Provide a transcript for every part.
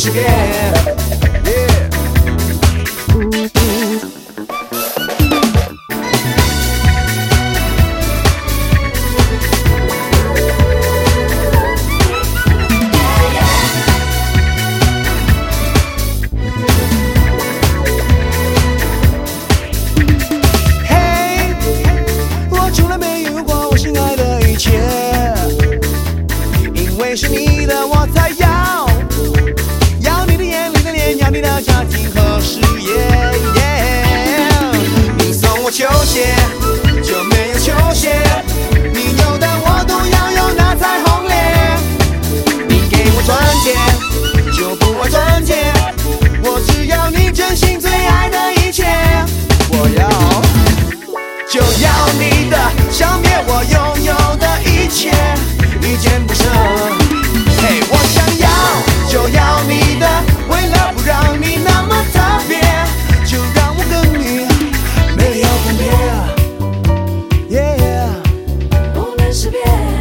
识别。是你的我才要你的眼里的脸，要你的家庭和事业。你送我球鞋就没有球鞋，你有的我都要有那彩虹脸。你给我钻戒就不爱钻戒，我只要你真心最爱的一切。我要就要你的消灭我拥有的一切，一件不舍。我想要就要你的，为了不让你那么特别，就让我跟你没有分别。 不能识别，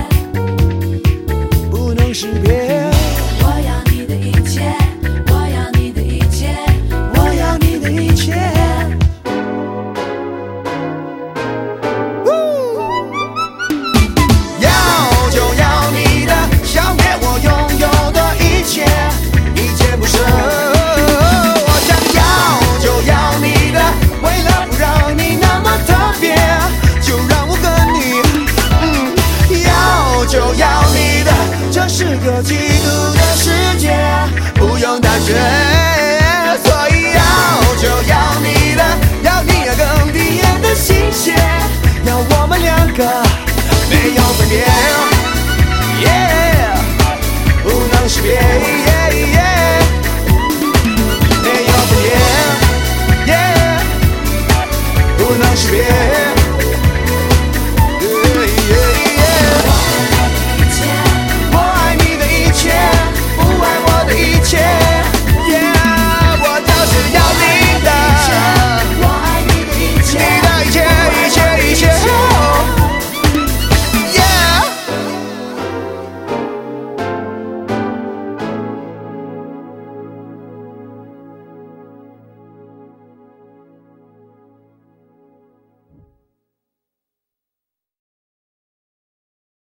不能识别。 我要你的一切，我要你的一切， 我要你的一切。要就要你的，消灭我拥有的一切，一件不舍。我想要就要你的，为了不让你那么特别，就让我跟你，要就要你的，这是个嫉妒的世界，不用大学。